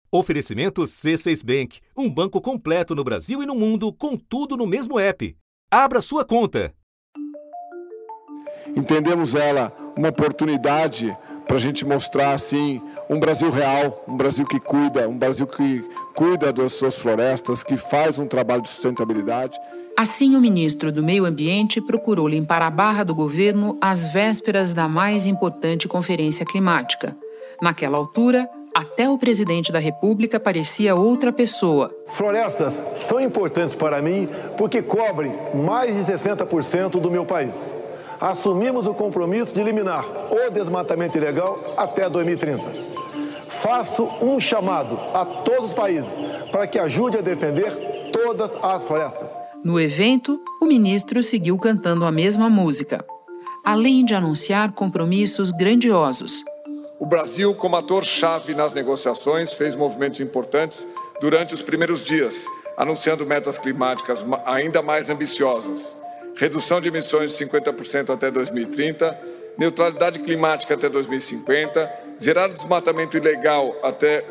Oferecimento C6 Bank, um banco completo no Brasil e no mundo, com tudo no mesmo app. Abra sua conta. Entendemos ela uma oportunidade para a gente mostrar assim, um Brasil real, um Brasil que cuida, um Brasil que cuida das suas florestas, que faz um trabalho de sustentabilidade. Assim, o ministro do Meio Ambiente procurou limpar a barra do governo às vésperas da mais importante conferência climática. Naquela altura, até o presidente da República parecia outra pessoa. Florestas são importantes para mim porque cobrem mais de 60% do meu país. Assumimos o compromisso de eliminar o desmatamento ilegal até 2030. Faço um chamado a todos os países para que ajude a defender todas as florestas. No evento, o ministro seguiu cantando a mesma música, além de anunciar compromissos grandiosos. O Brasil, como ator-chave nas negociações, fez movimentos importantes durante os primeiros dias, anunciando metas climáticas ainda mais ambiciosas. Redução de emissões de 50% até 2030, neutralidade climática até 2050, zerar o desmatamento ilegal até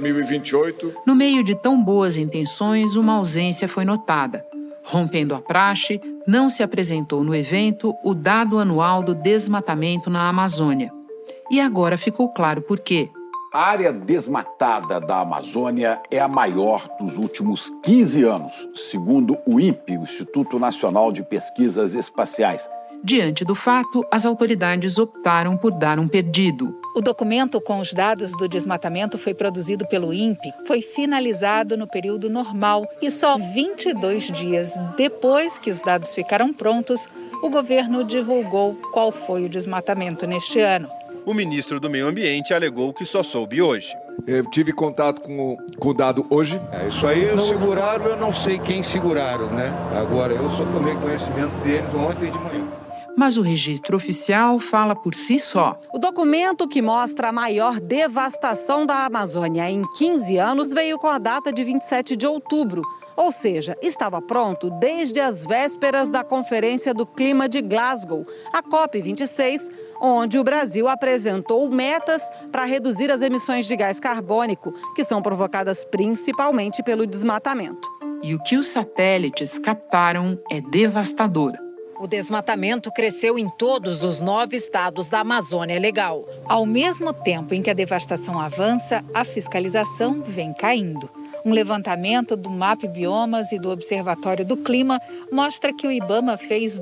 2028. No meio de tão boas intenções, uma ausência foi notada. Rompendo a praxe, não se apresentou no evento o dado anual do desmatamento na Amazônia. E agora ficou claro por quê. A área desmatada da Amazônia é a maior dos últimos 15 anos, segundo o INPE, o Instituto Nacional de Pesquisas Espaciais. Diante do fato, as autoridades optaram por dar um perdido. O documento com os dados do desmatamento foi produzido pelo INPE, foi finalizado no período normal e só 22 dias depois que os dados ficaram prontos, o governo divulgou qual foi o desmatamento neste ano. O ministro do Meio Ambiente alegou que só soube hoje. Eu tive contato com o dado hoje. Isso aí seguraram, eu não sei quem seguraram, né? Agora, eu só tomei conhecimento deles ontem de manhã. Mas o registro oficial fala por si só. O documento que mostra a maior devastação da Amazônia em 15 anos veio com a data de 27 de outubro. Ou seja, estava pronto desde as vésperas da Conferência do Clima de Glasgow, a COP26, onde o Brasil apresentou metas para reduzir as emissões de gás carbônico, que são provocadas principalmente pelo desmatamento. E o que os satélites captaram é devastador. O desmatamento cresceu em todos os 9 estados da Amazônia Legal. Ao mesmo tempo em que a devastação avança, a fiscalização vem caindo. Um levantamento do MAP Biomas e do Observatório do Clima mostra que o IBAMA fez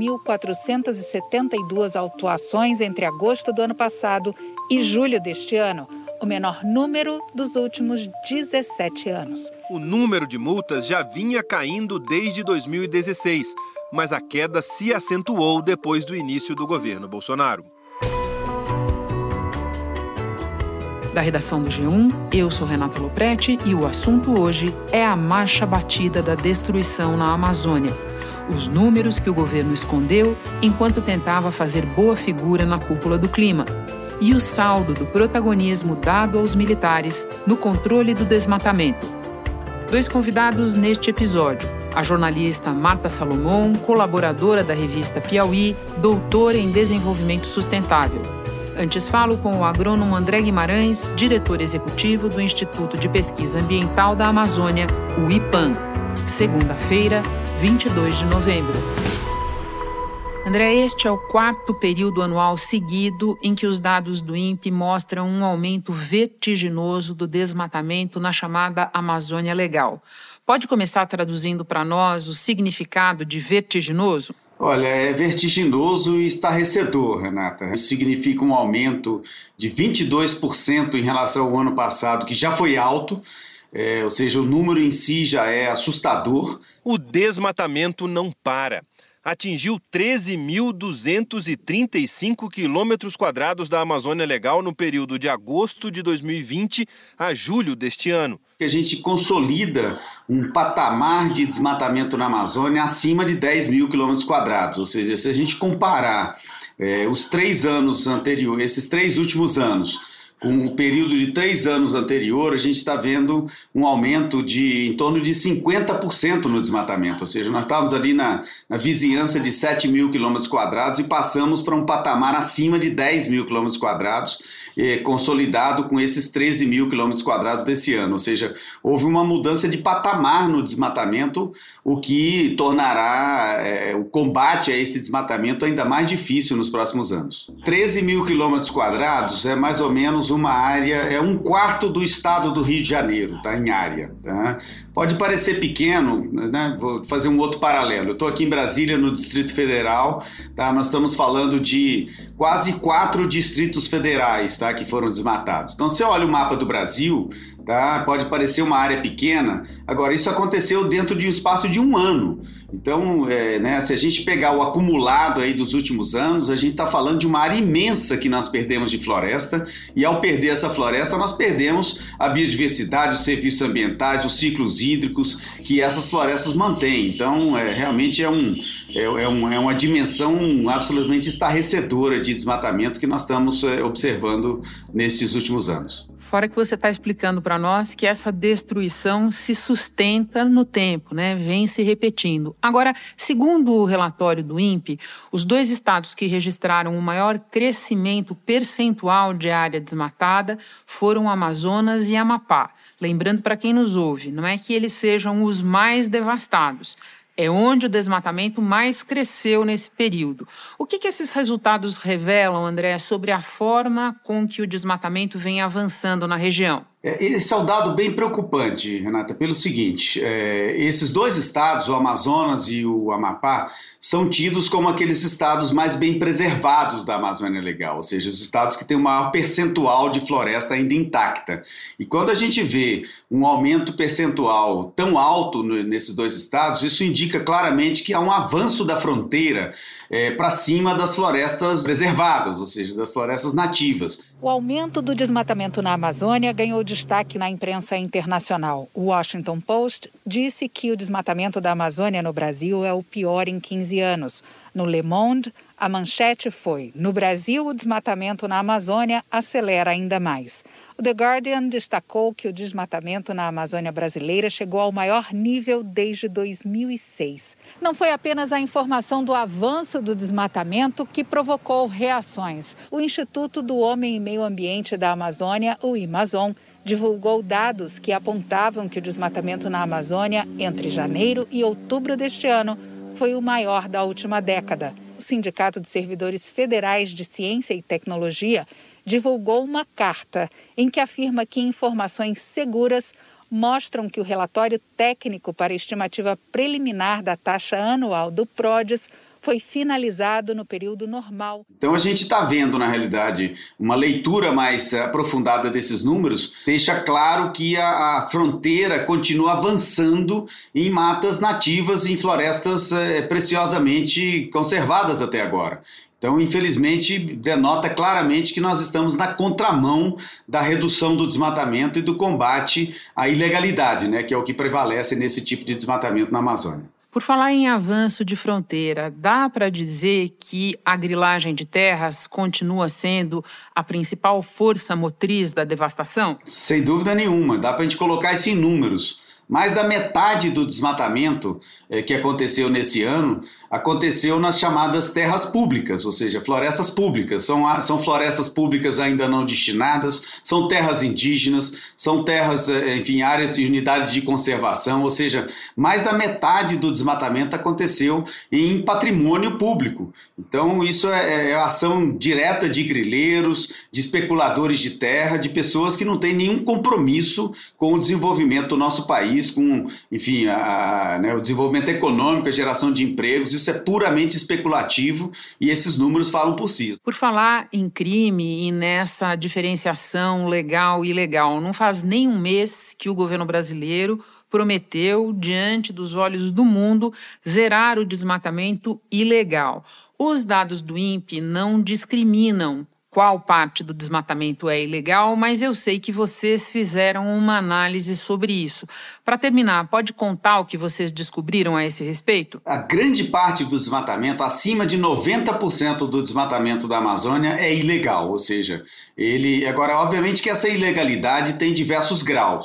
2.472 autuações entre agosto do ano passado e julho deste ano, o menor número dos últimos 17 anos. O número de multas já vinha caindo desde 2016, mas a queda se acentuou depois do início do governo Bolsonaro. Da redação do G1, eu sou Renata Lopretti e o assunto hoje é a marcha batida da destruição na Amazônia. Os números que o governo escondeu enquanto tentava fazer boa figura na cúpula do clima. E o saldo do protagonismo dado aos militares no controle do desmatamento. 2 convidados neste episódio. A jornalista Marta Salomão, colaboradora da revista Piauí, doutora em desenvolvimento sustentável. Antes falo com o agrônomo André Guimarães, diretor executivo do Instituto de Pesquisa Ambiental da Amazônia, o IPAM. Segunda-feira, 22 de novembro. André, este é o 4º período anual seguido em que os dados do INPE mostram um aumento vertiginoso do desmatamento na chamada Amazônia Legal. Pode começar traduzindo para nós o significado de vertiginoso? Olha, é vertiginoso e estarrecedor, Renata. Isso significa um aumento de 22% em relação ao ano passado, que já foi alto, ou seja, o número em si já é assustador. O desmatamento não para. Atingiu 13.235 quilômetros quadrados da Amazônia Legal no período de agosto de 2020 a julho deste ano. A gente consolida um patamar de desmatamento na Amazônia acima de 10 mil quilômetros quadrados. Ou seja, se a gente comparar os 3 anos anteriores, esses 3 últimos anos, com o período de 3 anos anterior, a gente está vendo um aumento de em torno de 50% no desmatamento. Ou seja, nós estávamos ali na vizinhança de 7 mil quilômetros quadrados e passamos para um patamar acima de 10 mil quilômetros quadrados. consolidado com esses 13 mil quilômetros quadrados desse ano, ou seja, houve uma mudança de patamar no desmatamento, o que tornará o combate a esse desmatamento ainda mais difícil nos próximos anos. 13 mil quilômetros quadrados é mais ou menos uma área, é um quarto do estado do Rio de Janeiro, tá, em área. Tá? Pode parecer pequeno, né? Vou fazer um outro paralelo. Eu estou aqui em Brasília, no Distrito Federal, tá? Nós estamos falando de quase 4 distritos federais, tá? Que foram desmatados. Então, você olha o mapa do Brasil, tá? Pode parecer uma área pequena, agora isso aconteceu dentro de um espaço de um ano. Então, se a gente pegar o acumulado aí dos últimos anos, a gente está falando de uma área imensa que nós perdemos de floresta, e ao perder essa floresta, nós perdemos a biodiversidade, os serviços ambientais, os ciclos hídricos que essas florestas mantêm. Então, realmente é uma dimensão absolutamente estarrecedora de desmatamento que nós estamos observando nesses últimos anos. Fora que você está explicando para nós que essa destruição se sustenta no tempo, né? Vem se repetindo. Agora, segundo o relatório do INPE, os 2 estados que registraram o maior crescimento percentual de área desmatada foram o Amazonas e Amapá. Lembrando para quem nos ouve, não é que eles sejam os mais devastados. É onde o desmatamento mais cresceu nesse período. O que esses resultados revelam, André, sobre a forma com que o desmatamento vem avançando na região? Esse é um dado bem preocupante, Renata, pelo seguinte, esses 2 estados, o Amazonas e o Amapá, são tidos como aqueles estados mais bem preservados da Amazônia Legal, ou seja, os estados que têm o maior percentual de floresta ainda intacta. E quando a gente vê um aumento percentual tão alto nesses 2 estados, isso indica claramente que há um avanço da fronteira para cima das florestas preservadas, ou seja, das florestas nativas. O aumento do desmatamento na Amazônia ganhou destaque na imprensa internacional. O Washington Post disse que o desmatamento da Amazônia no Brasil é o pior em 15 anos. No Le Monde, a manchete foi: no Brasil, o desmatamento na Amazônia acelera ainda mais. O The Guardian destacou que o desmatamento na Amazônia brasileira chegou ao maior nível desde 2006. Não foi apenas a informação do avanço do desmatamento que provocou reações. O Instituto do Homem e Meio Ambiente da Amazônia, o IMAZON, divulgou dados que apontavam que o desmatamento na Amazônia entre janeiro e outubro deste ano foi o maior da última década. O Sindicato de Servidores Federais de Ciência e Tecnologia divulgou uma carta em que afirma que informações seguras mostram que o relatório técnico para a estimativa preliminar da taxa anual do PRODES foi finalizado no período normal. Então a gente está vendo, na realidade, uma leitura mais aprofundada desses números, deixa claro que a fronteira continua avançando em matas nativas e em florestas preciosamente conservadas até agora. Então, infelizmente, denota claramente que nós estamos na contramão da redução do desmatamento e do combate à ilegalidade, né, que é o que prevalece nesse tipo de desmatamento na Amazônia. Por falar em avanço de fronteira, dá para dizer que a grilagem de terras continua sendo a principal força motriz da devastação? Sem dúvida nenhuma, dá para a gente colocar isso em números. Mais da metade do desmatamento que aconteceu nesse ano aconteceu nas chamadas terras públicas, ou seja, florestas públicas. São florestas públicas ainda não destinadas, são terras indígenas, são terras, enfim, áreas de unidades de conservação, ou seja, mais da metade do desmatamento aconteceu em patrimônio público. Então, isso é ação direta de grileiros, de especuladores de terra, de pessoas que não têm nenhum compromisso com o desenvolvimento do nosso país, com, enfim, o desenvolvimento econômico, a geração de empregos. Isso é puramente especulativo e esses números falam por si. Por falar em crime e nessa diferenciação legal e ilegal, não faz nem um mês que o governo brasileiro prometeu, diante dos olhos do mundo, zerar o desmatamento ilegal. Os dados do INPE não discriminam qual parte do desmatamento é ilegal, mas eu sei que vocês fizeram uma análise sobre isso. Para terminar, pode contar o que vocês descobriram a esse respeito? A grande parte do desmatamento, acima de 90% do desmatamento da Amazônia é ilegal, ou seja, agora, obviamente que essa ilegalidade tem diversos graus.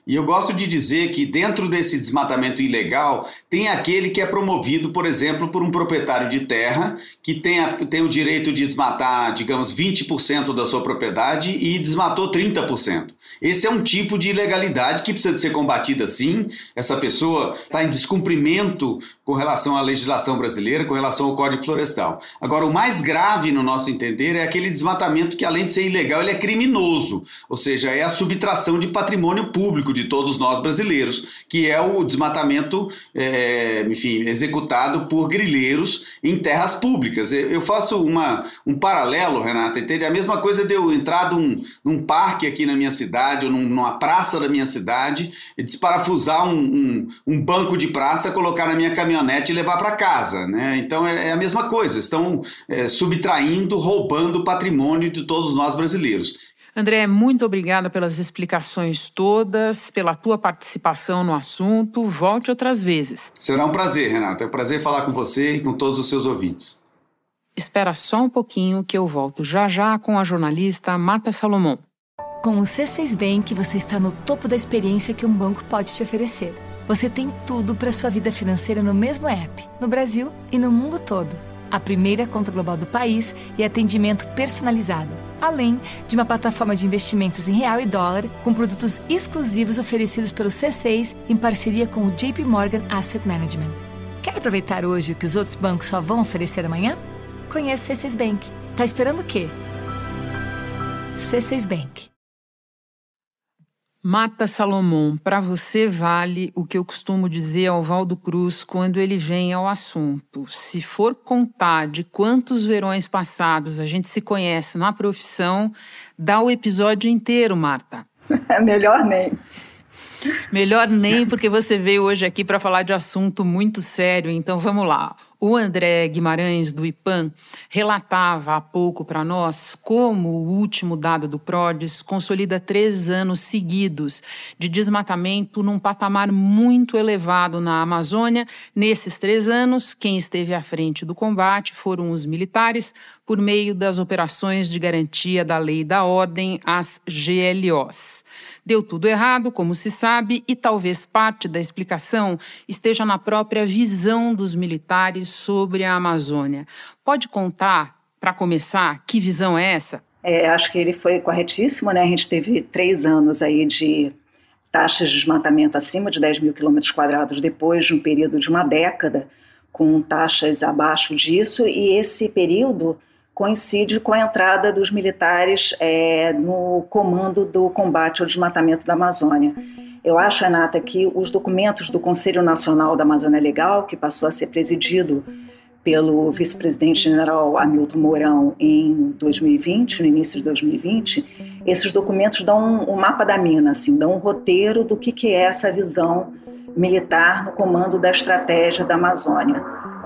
E eu gosto de dizer que dentro desse desmatamento ilegal tem aquele que é promovido, por exemplo, por um proprietário de terra que tem o direito de desmatar, digamos, 20% da sua propriedade e desmatou 30%. Esse é um tipo de ilegalidade que precisa de ser combatida sim. Essa pessoa está em descumprimento com relação à legislação brasileira, com relação ao Código Florestal. Agora, o mais grave, no nosso entender, é aquele desmatamento que, além de ser ilegal, ele é criminoso, ou seja, é a subtração de patrimônio público de todos nós brasileiros, que é o desmatamento, executado por grileiros em terras públicas. Eu faço um paralelo, Renata, entende? A mesma coisa de eu entrar num parque aqui na minha cidade, ou numa praça da minha cidade, e desparafusar um banco de praça, colocar na minha caminhonete e levar para casa, né? Então é a mesma coisa, estão subtraindo, roubando o patrimônio de todos nós brasileiros. André, muito obrigada pelas explicações todas, pela tua participação no assunto. Volte outras vezes. Será um prazer, Renata. É um prazer falar com você e com todos os seus ouvintes. Espera só um pouquinho que eu volto já com a jornalista Marta Salomão. Com o C6 Bank, você está no topo da experiência que um banco pode te oferecer. Você tem tudo para sua vida financeira no mesmo app, no Brasil e no mundo todo. A primeira conta global do país e atendimento personalizado, além de uma plataforma de investimentos em real e dólar com produtos exclusivos oferecidos pelo C6 em parceria com o JP Morgan Asset Management. Quer aproveitar hoje o que os outros bancos só vão oferecer amanhã? Conheça o C6 Bank. Tá esperando o quê? C6 Bank. Marta Salomão, para você vale o que eu costumo dizer ao Valdo Cruz quando ele vem ao assunto. Se for contar de quantos verões passados a gente se conhece na profissão, dá o episódio inteiro, Marta. Melhor nem. Melhor nem, porque você veio hoje aqui para falar de assunto muito sério, então vamos lá. O André Guimarães, do IPAM, relatava há pouco para nós como o último dado do PRODES consolida 3 anos seguidos de desmatamento num patamar muito elevado na Amazônia. Nesses 3 anos, quem esteve à frente do combate foram os militares, por meio das operações de garantia da lei e da ordem, as GLOs. Deu tudo errado, como se sabe, e talvez parte da explicação esteja na própria visão dos militares sobre a Amazônia. Pode contar, para começar, que visão é essa? Acho que ele foi corretíssimo, né? A gente teve 3 anos aí de taxas de desmatamento acima de 10 mil quilômetros quadrados depois de um período de uma década, com taxas abaixo disso, e esse período coincide com a entrada dos militares no comando do combate ao desmatamento da Amazônia. Eu acho, Renata, que os documentos do Conselho Nacional da Amazônia Legal, que passou a ser presidido pelo vice-presidente general Hamilton Mourão em 2020, no início de 2020, esses documentos dão um mapa da mina, assim, dão um roteiro do que é essa visão militar no comando da estratégia da Amazônia.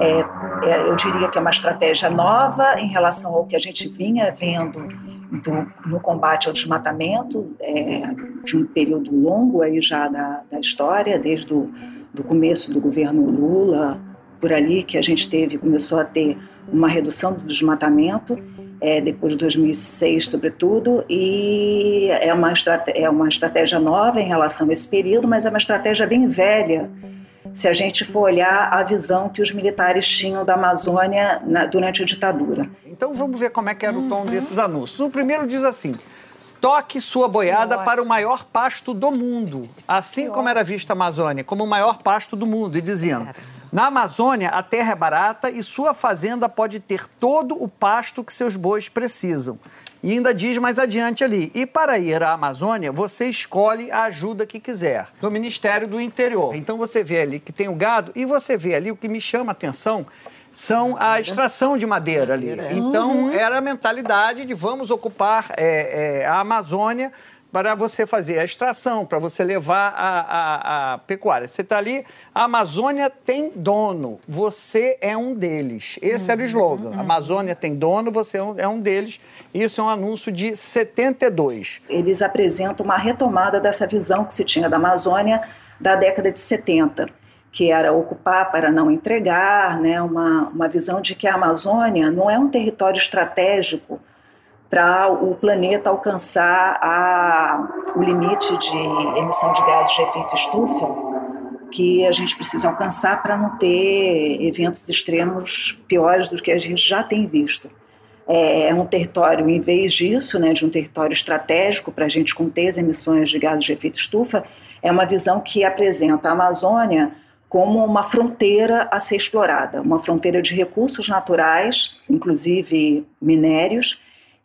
Eu diria que é uma estratégia nova em relação ao que a gente vinha vendo no combate ao desmatamento, de um período longo aí já da história, desde do começo do governo Lula, por ali que a gente começou a ter uma redução do desmatamento, depois de 2006 sobretudo, e é uma estratégia nova em relação a esse período, mas é uma estratégia bem velha, se a gente for olhar a visão que os militares tinham da Amazônia durante a ditadura. Então vamos ver como é que era o tom desses anúncios. O primeiro diz assim: toque sua boiada para o maior pasto do mundo, assim como era vista a Amazônia, como o maior pasto do mundo, e dizendo: na Amazônia a terra é barata e sua fazenda pode ter todo o pasto que seus bois precisam. E ainda diz mais adiante ali: e para ir à Amazônia, você escolhe a ajuda que quiser, do Ministério do Interior. Então você vê ali que tem o gado, e você vê ali o que me chama a atenção são a extração de madeira ali. Então era a mentalidade de vamos ocupar a Amazônia para você fazer a extração, para você levar a pecuária. Você está ali, a Amazônia tem dono, você é um deles. Esse era o slogan. A Amazônia tem dono, você é um deles. Isso é um anúncio de 72. Eles apresentam uma retomada dessa visão que se tinha da Amazônia da década de 70, que era ocupar para não entregar, né? Uma visão de que a Amazônia não é um território estratégico para o planeta alcançar o limite de emissão de gases de efeito estufa que a gente precisa alcançar para não ter eventos extremos piores do que a gente já tem visto. É um território, em vez disso, né, de um território estratégico para a gente conter as emissões de gases de efeito estufa, é uma visão que apresenta a Amazônia como uma fronteira a ser explorada, uma fronteira de recursos naturais, inclusive minérios,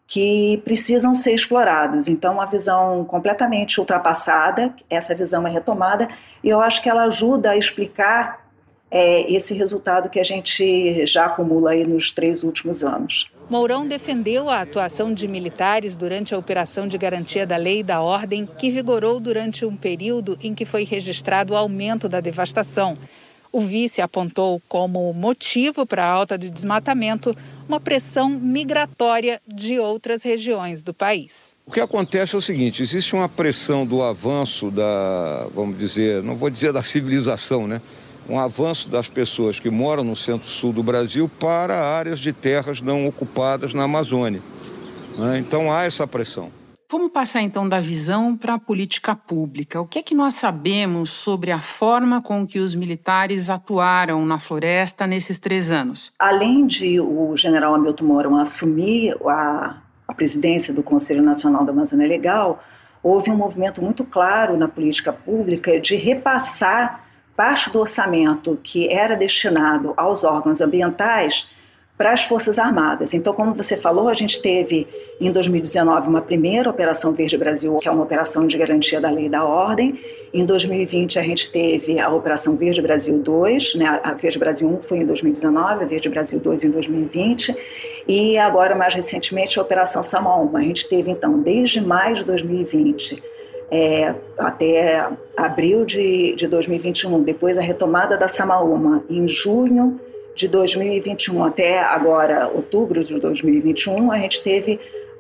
que precisam ser explorados. Então, uma visão completamente ultrapassada, essa visão é retomada, e eu acho que ela ajuda a explicar esse resultado que a gente já acumula aí nos 3 últimos anos. Mourão defendeu a atuação de militares durante a operação de garantia da lei e da ordem, que vigorou durante um período em que foi registrado o aumento da devastação. O vice apontou como motivo para a alta do desmatamento uma pressão migratória de outras regiões do país. O que acontece é o seguinte, existe uma pressão do avanço da, vamos dizer, não vou dizer da civilização, né? Um avanço das pessoas que moram no centro-sul do Brasil para áreas de terras não ocupadas na Amazônia, né? Então há essa pressão. Vamos passar então da visão para a política pública. O que é que nós sabemos sobre a forma com que os militares atuaram na floresta nesses 3 anos? Além de o general Hamilton Mourão assumir a presidência do Conselho Nacional da Amazônia Legal, houve um movimento muito claro na política pública de repassar parte do orçamento que era destinado aos órgãos ambientais para as Forças Armadas. Então, como você falou, a gente teve em 2019 uma primeira Operação Verde Brasil, que é uma operação de garantia da lei e da ordem. Em 2020 a gente teve a Operação Verde Brasil 2, né? A Verde Brasil 1 foi em 2019, a Verde Brasil 2 em 2020 e agora mais recentemente a Operação Samaúma. A gente teve então desde maio de 2020 até abril de 2021, depois a retomada da Samaúma em junho de 2021 até agora, outubro de 2021, a gente teve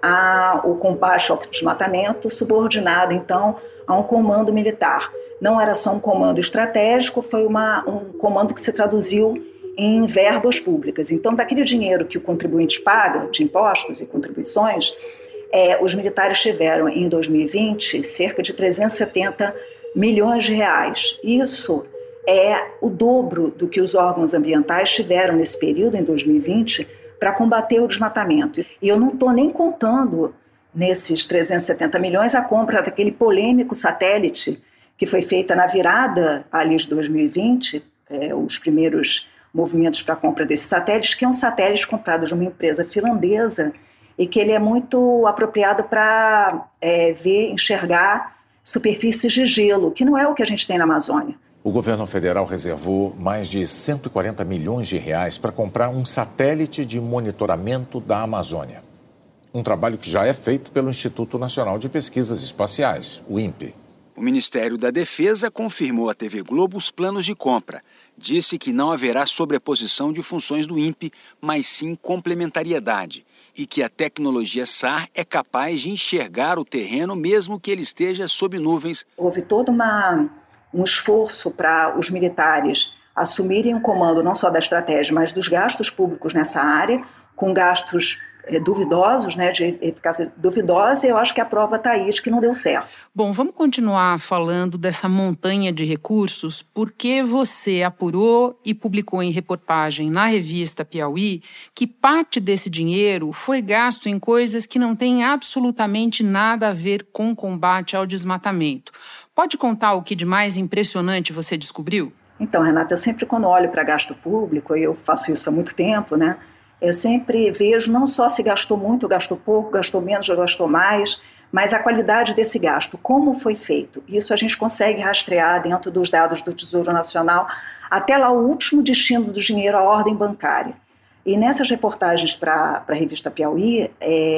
o combate ao desmatamento subordinado, então, a um comando militar. Não era só um comando estratégico, foi um comando que se traduziu em verbas públicas. Então, daquele dinheiro que o contribuinte paga, de impostos e contribuições, os militares tiveram, em 2020, cerca de 370 milhões de reais. Isso é o dobro do que os órgãos ambientais tiveram nesse período, em 2020, para combater o desmatamento. E eu não estou nem contando, nesses 370 milhões, a compra daquele polêmico satélite que foi feita na virada ali de 2020, os primeiros movimentos para a compra desse satélite, que é um satélite comprado de uma empresa finlandesa e que ele é muito apropriado para enxergar superfícies de gelo, que não é o que a gente tem na Amazônia. O governo federal reservou mais de 140 milhões de reais para comprar um satélite de monitoramento da Amazônia. Um trabalho que já é feito pelo Instituto Nacional de Pesquisas Espaciais, o INPE. O Ministério da Defesa confirmou à TV Globo os planos de compra. Disse que não haverá sobreposição de funções do INPE, mas sim complementariedade. E que a tecnologia SAR é capaz de enxergar o terreno mesmo que ele esteja sob nuvens. Houve todo um esforço para os militares assumirem o comando não só da estratégia, mas dos gastos públicos nessa área, com gastos duvidosos, né, de eficácia duvidosa, e eu acho que a prova está aí de que não deu certo. Bom, vamos continuar falando dessa montanha de recursos, porque você apurou e publicou em reportagem na revista Piauí que parte desse dinheiro foi gasto em coisas que não têm absolutamente nada a ver com combate ao desmatamento. Pode contar o que de mais impressionante você descobriu? Então, Renata, eu sempre quando olho para gasto público, e eu faço isso há muito tempo, né? Eu sempre vejo não só se gastou muito, gastou pouco, gastou menos, ou gastou mais, mas a qualidade desse gasto, como foi feito. Isso a gente consegue rastrear dentro dos dados do Tesouro Nacional até lá o último destino do dinheiro à ordem bancária. E nessas reportagens para a revista Piauí,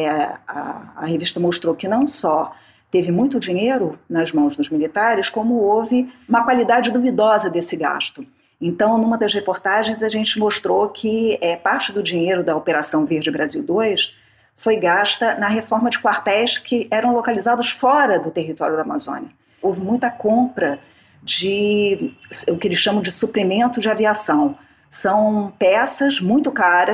a revista mostrou que não só teve muito dinheiro nas mãos dos militares, como houve uma qualidade duvidosa desse gasto. Então, numa das reportagens, a gente mostrou que parte do dinheiro da Operação Verde Brasil 2 foi gasta na reforma de quartéis que eram localizados fora do território da Amazônia. Houve muita compra de o que eles chamam de suprimento de aviação. São peças muito caras,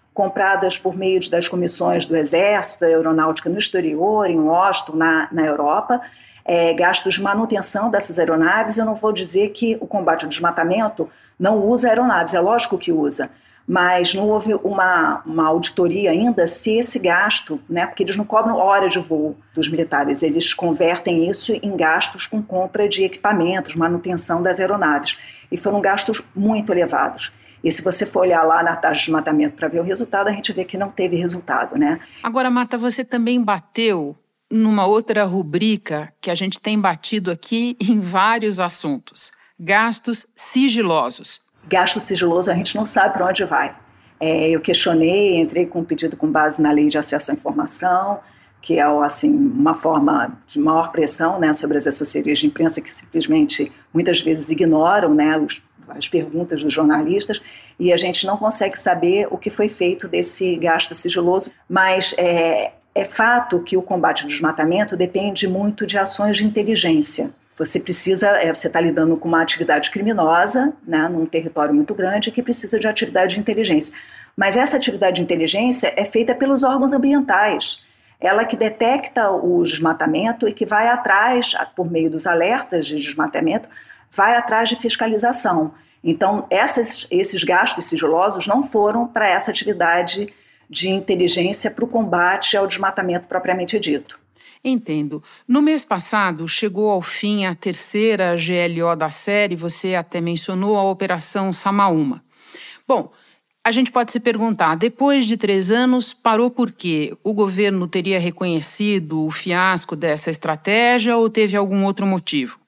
compradas por meio das comissões do Exército, da Aeronáutica no exterior, em Washington, na Europa, gastos de manutenção dessas aeronaves. Eu não vou dizer que o combate ao desmatamento não usa aeronaves, é lógico que usa, mas não houve uma auditoria ainda se esse gasto, né, porque eles não cobram hora de voo dos militares, eles convertem isso em gastos com compra de equipamentos, manutenção das aeronaves, e foram gastos muito elevados. E se você for olhar lá na taxa de desmatamento para ver o resultado, a gente vê que não teve resultado, né? Agora, Marta, você também bateu numa outra rubrica que a gente tem batido aqui em vários assuntos: gastos sigilosos. Gasto sigiloso, a gente não sabe para onde vai. Eu questionei, entrei com um pedido com base na Lei de Acesso à Informação, que é assim, uma forma de maior pressão, né, sobre as assessorias de imprensa que simplesmente, muitas vezes, ignoram, né, as perguntas dos jornalistas, e a gente não consegue saber o que foi feito desse gasto sigiloso, mas é fato que o combate ao desmatamento depende muito de ações de inteligência. Você está lidando com uma atividade criminosa, né, num território muito grande, que precisa de atividade de inteligência. Mas essa atividade de inteligência é feita pelos órgãos ambientais. Ela que detecta o desmatamento e que vai atrás, por meio dos alertas de desmatamento, vai atrás de fiscalização. Então, esses gastos sigilosos não foram para essa atividade de inteligência para o combate ao desmatamento propriamente dito. Entendo. No mês passado, chegou ao fim a terceira GLO da série, você até mencionou a Operação Samaúma. Bom, a gente pode se perguntar, depois de 3 anos, parou por quê? O governo teria reconhecido o fiasco dessa estratégia ou teve algum outro motivo?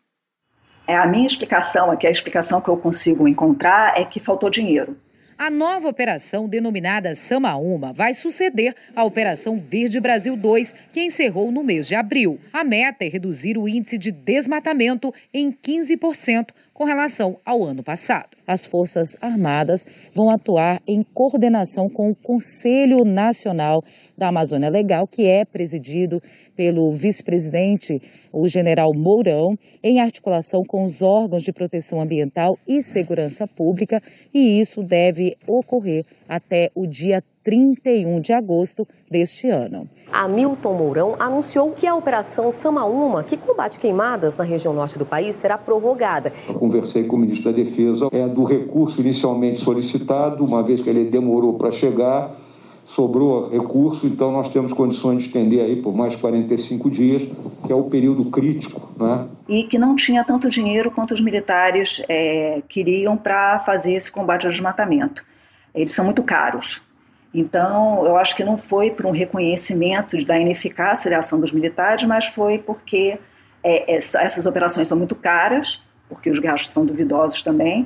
A minha explicação, aqui a explicação que eu consigo encontrar é que faltou dinheiro. A nova operação, denominada Samaúma, vai suceder à Operação Verde Brasil 2, que encerrou no mês de abril. A meta é reduzir o índice de desmatamento em 15% com relação ao ano passado. As Forças Armadas vão atuar em coordenação com o Conselho Nacional da Amazônia Legal, que é presidido pelo vice-presidente, o general Mourão, em articulação com os órgãos de proteção ambiental e segurança pública, e isso deve ocorrer até o dia 31 de agosto deste ano. Hamilton Mourão anunciou que a Operação Samaúma, que combate queimadas na região norte do país, será prorrogada. Eu conversei com o ministro da Defesa do recurso inicialmente solicitado, uma vez que ele demorou para chegar, sobrou recurso, então nós temos condições de estender aí por mais 45 dias, que é o período crítico, né? E que não tinha tanto dinheiro quanto os militares queriam para fazer esse combate ao desmatamento. Eles são muito caros. Então, eu acho que não foi por um reconhecimento da ineficácia da ação dos militares, mas foi porque essas operações são muito caras, porque os gastos são duvidosos também,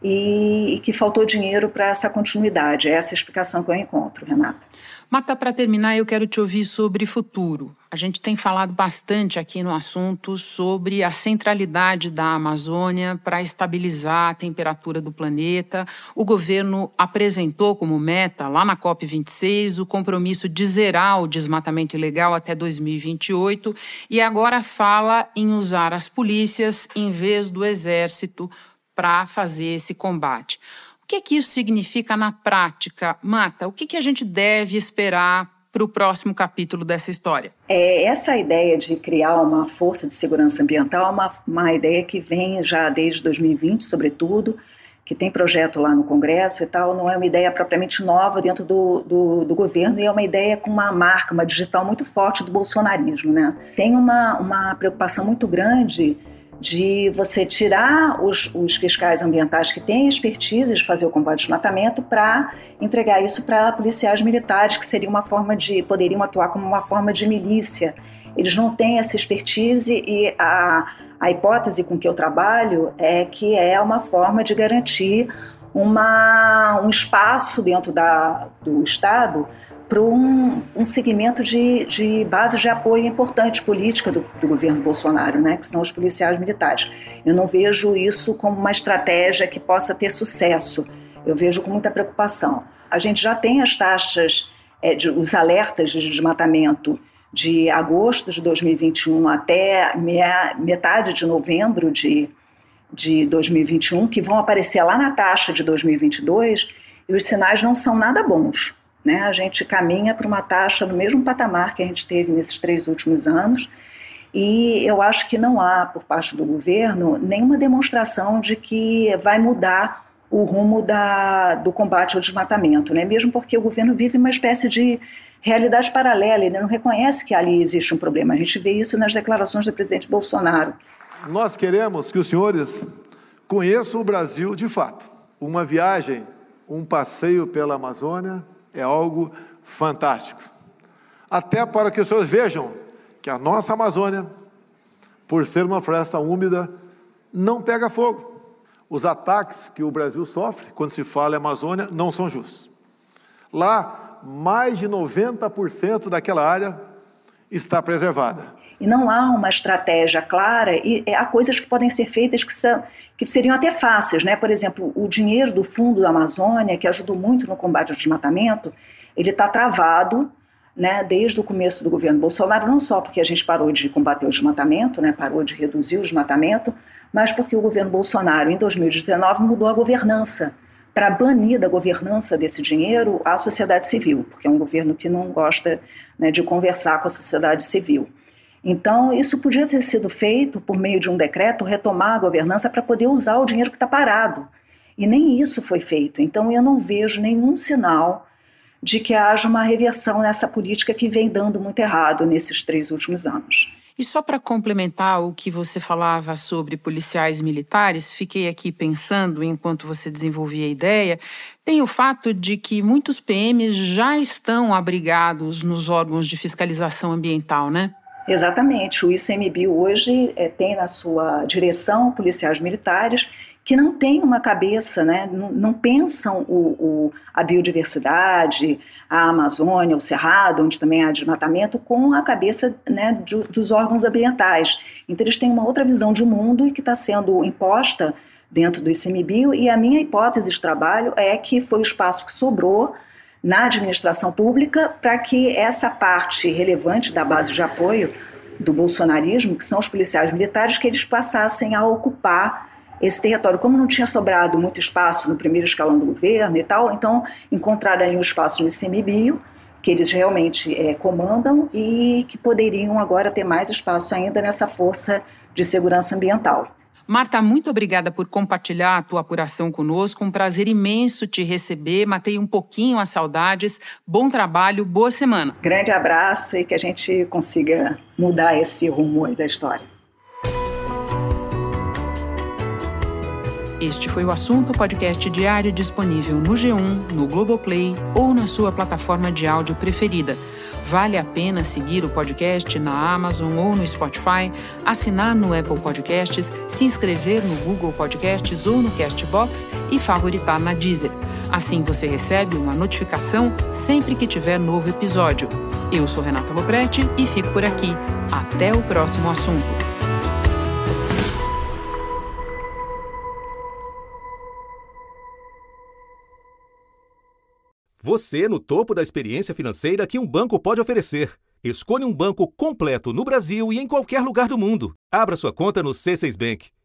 e que faltou dinheiro para essa continuidade. É essa a explicação que eu encontro, Renata. Marta, para terminar, eu quero te ouvir sobre futuro. A gente tem falado bastante aqui no assunto sobre a centralidade da Amazônia para estabilizar a temperatura do planeta. O governo apresentou como meta, lá na COP26, o compromisso de zerar o desmatamento ilegal até 2028 e agora fala em usar as polícias em vez do exército para fazer esse combate. O que isso significa na prática? Marta, o que a gente deve esperar para o próximo capítulo dessa história? Essa ideia de criar uma força de segurança ambiental é uma ideia que vem já desde 2020, sobretudo, que tem projeto lá no Congresso e tal, não é uma ideia propriamente nova dentro do governo, e é uma ideia com uma marca, uma digital muito forte do bolsonarismo, né? Tem uma preocupação muito grande de você tirar os fiscais ambientais que têm expertise de fazer o combate ao desmatamento para entregar isso para policiais militares, que poderiam atuar como uma forma de milícia. Eles não têm essa expertise e a hipótese com que eu trabalho é que é uma forma de garantir um espaço dentro do Estado para um segmento de bases de apoio importante política do governo Bolsonaro, né, que são os policiais militares. Eu não vejo isso como uma estratégia que possa ter sucesso. Eu vejo com muita preocupação. A gente já tem as taxas, os alertas de desmatamento de agosto de 2021 até metade de novembro de 2021, que vão aparecer lá na taxa de 2022, e os sinais não são nada bons. né? A gente caminha para uma taxa no mesmo patamar que a gente teve nesses 3 últimos anos, e eu acho que não há, por parte do governo, nenhuma demonstração de que vai mudar o rumo do combate ao desmatamento, né? Mesmo porque o governo vive uma espécie de realidade paralela, ele não reconhece que ali existe um problema. A gente vê isso nas declarações do presidente Bolsonaro. Nós queremos que os senhores conheçam o Brasil de fato. Uma viagem, um passeio pela Amazônia é algo fantástico. Até para que os senhores vejam que a nossa Amazônia, por ser uma floresta úmida, não pega fogo. Os ataques que o Brasil sofre, quando se fala em Amazônia, não são justos. Lá, mais de 90% daquela área está preservada. E não há uma estratégia clara, e há coisas que podem ser feitas que seriam até fáceis, né? Por exemplo, o dinheiro do Fundo da Amazônia, que ajudou muito no combate ao desmatamento, ele está travado, né, desde o começo do governo Bolsonaro, não só porque a gente parou de combater o desmatamento, né, parou de reduzir o desmatamento, mas porque o governo Bolsonaro, em 2019, mudou a governança para banir da governança desse dinheiro a sociedade civil, porque é um governo que não gosta, né, de conversar com a sociedade civil. Então, isso podia ter sido feito por meio de um decreto, retomar a governança para poder usar o dinheiro que está parado. E nem isso foi feito. Então, eu não vejo nenhum sinal de que haja uma reversão nessa política que vem dando muito errado nesses 3 últimos anos. E só para complementar o que você falava sobre policiais militares, fiquei aqui pensando, enquanto você desenvolvia a ideia, tem o fato de que muitos PMs já estão abrigados nos órgãos de fiscalização ambiental, né? Exatamente. O ICMBio hoje tem na sua direção policiais militares que não têm uma cabeça, né, não pensam a biodiversidade, a Amazônia, o Cerrado, onde também há desmatamento, com a cabeça, né, dos órgãos ambientais. Então eles têm uma outra visão de mundo e que está sendo imposta dentro do ICMBio, e a minha hipótese de trabalho é que foi o espaço que sobrou na administração pública para que essa parte relevante da base de apoio do bolsonarismo, que são os policiais militares, que eles passassem a ocupar esse território. Como não tinha sobrado muito espaço no primeiro escalão do governo e tal, então encontraram ali um espaço no ICMBio, que eles realmente comandam, e que poderiam agora ter mais espaço ainda nessa força de segurança ambiental. Marta, muito obrigada por compartilhar a tua apuração conosco. Um prazer imenso te receber. Matei um pouquinho as saudades. Bom trabalho, boa semana. Grande abraço e que a gente consiga mudar esse rumo aí da história. Este foi o Assunto, podcast diário disponível no G1, no Globoplay ou na sua plataforma de áudio preferida. Vale a pena seguir o podcast na Amazon ou no Spotify, assinar no Apple Podcasts, se inscrever no Google Podcasts ou no Castbox e favoritar na Deezer. Assim você recebe uma notificação sempre que tiver novo episódio. Eu sou Renata Lopretti e fico por aqui. Até o próximo assunto. Você no topo da experiência financeira que um banco pode oferecer. Escolha um banco completo no Brasil e em qualquer lugar do mundo. Abra sua conta no C6 Bank.